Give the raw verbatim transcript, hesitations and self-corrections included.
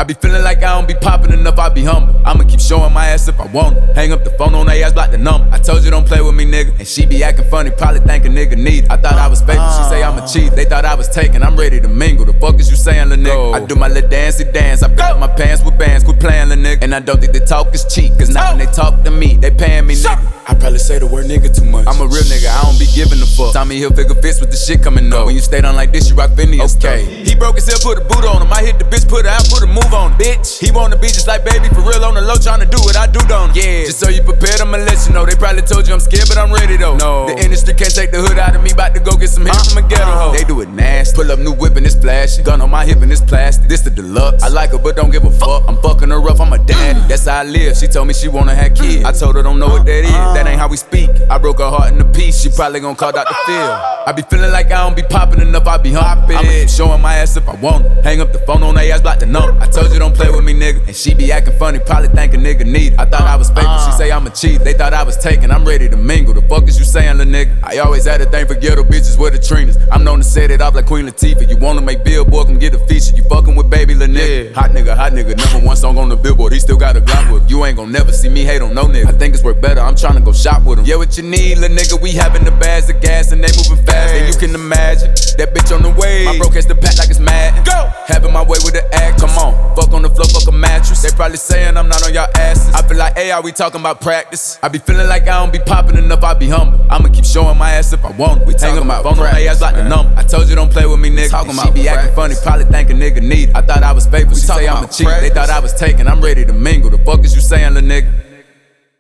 be feeling like I don't be popping enough, I be humble. I'ma keep showing my ass if I want it. Hang up the phone on they ass, block the number. I told you don't play with me, nigga. And she be acting funny, probably think a nigga need it. I thought I was faithful, she say I'm a cheat. They thought I was taken, I'm ready to mingle. The fuck is you saying, lil' nigga? I do my little dancey dance, I fill up my pants with bands, quit playing, lil' nigga. And I don't think the talk is cheap, cause now when they talk to me, they paying me, nigga. I probably say the word nigga too much. I'm a real nigga, I don't be giving a fuck. Tommy Hilfiger fits with the shit coming up. When you stay down like this, you rock Phineas. Okay. He broke his hip, put a boot on him. I hit the bitch, put her out, put a move on him. Bitch, he wanna be just like baby, for real on the low, tryna do what I do, don't he? Yeah. Just so you prepared, I'ma let you know. They probably told you I'm scared, but I'm ready though. No. The industry can't take the hood out of me, bout to go get some hit uh, from a ghetto hoe. They do it nasty. Pull up new whip and it's flashy. Gun on my hip and it's plastic. This the deluxe. I like her, but don't give a fuck. I'm fucking her rough, I'm a daddy. That's how I live. She told me she wanna have kids. I told her don't know what that is. That ain't how we speak. I broke her heart in a piece. She probably gon' call Doctor Phil. I be feeling like I don't be popping enough, I be humping. I'ma keep showing my ass if I want it. Hang up the phone on they ass, block the number. I told you don't play with me, nigga. And she be acting funny, probably think a nigga need it. I thought I was faithful, she say I'm a cheat. They thought I was taken, I'm ready to mingle. The fuck is you saying, lil' nigga? I always had a thing for ghetto bitches with the Trinas. I'm known to set it off like Queen Latifah. You wanna make Billboard, come get a feature. You fucking with baby, lil' nigga. Yeah. Hot nigga, hot nigga, number one song on the Billboard. He still got a Glock with him. You ain't gon' never see me hate on no nigga. I think it's work better, I'm tryna go shop with him. Yeah, what you need, lil' nigga? We having the bags of gas and they moving fast. And you can imagine that bitch on the way. My bro catch the pack like it's mad. Go! Having my way with the act, come on. Fuck on the floor, fuck a mattress. They probably saying I'm not on y'all asses. I feel like, hey, are we talking about practice? I be feeling like I don't be popping enough, I be humble. I'ma keep showing my ass if I want it. We talking about phone on they ass like the number. I told you don't play with me, nigga. Talking about she be acting funny, probably think a nigga need it. I thought I was faithful, she say I'm a cheat. They thought I was taken, I'm ready to mingle. The fuck is you saying, lil' nigga?